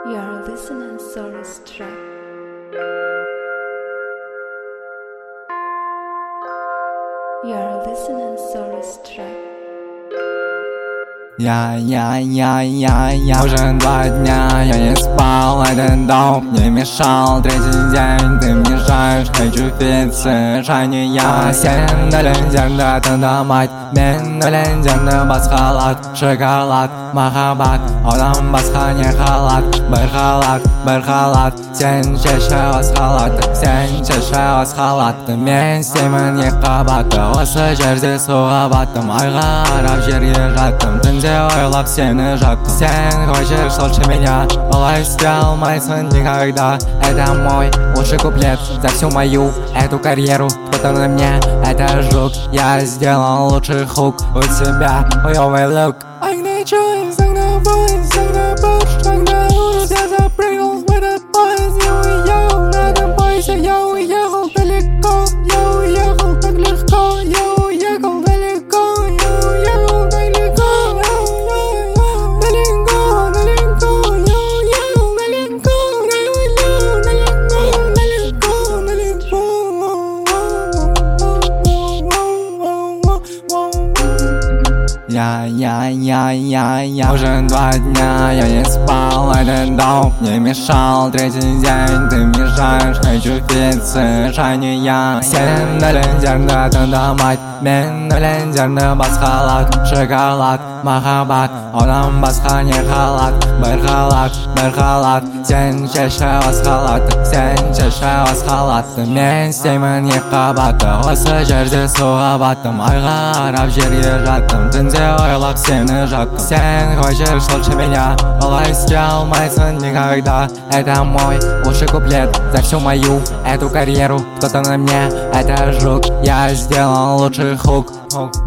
You are listening Source Track. You are listening Source Track. Я уже 2 дня, я не спал, этот дом мне мешал. 3-й день ты мне мешаешь, хочу пиццы, шайни я. Сен дәлендерді тыңдамайд, мен өлеңдерді басқалат. Шоколад, махаббат, одан басқа не халат. Бір халат, сен шеше басқалатты, сен шеше басқалатты. Мен істеймін екі қабатты, осы жерде суға баттым. Айға қарап жерге жаттым, түнде ойлап сені жаттым. Сен хочешь лучше меня, олай істей алмайсың никогда. Это мой лучший куплет за всю мою эту карьеру. Кто-то на мне, это жук, я сделал лучший хук. У тебя хуёвый лук. Когда ужас я запрыгнул в этот поезд, я уехал, на этом поезде я уехал далеко. Я уехал так легко, я уехал далеко, я уехал далеко. Далеко, я уехал далеко, Я уже 2 дня, я не спал, этот дом мне мешал. 3-й день ты мешаешь, хочу пиццы, шайни я. Сен дәлендерді тыңдамайд, мен өлеңдерді басқалат. Шоколад, махаббат, одан басқа не халат. Бір халат, сен шеше басқалатты, сен шеше басқалатты. Мен істеймін екі қабатты, осы жерде суға баттым. Айға қарап жерге жаттым, түнде ойлап сені жаттым. Сен хочешь лучше меня, олай істей алмайсың никогда. Это мой лучший куплет за всю мою эту карьеру. Кто-то на мне, это жук, я сделал лучший хук.